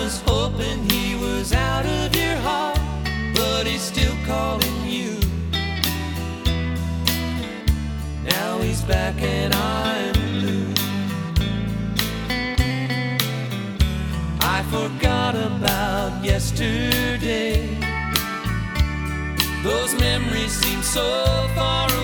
was hoping he was out of your heart, but he's still calling you. Now he's back and I'm blue. I forgot about yesterday. Those memories seem so far away.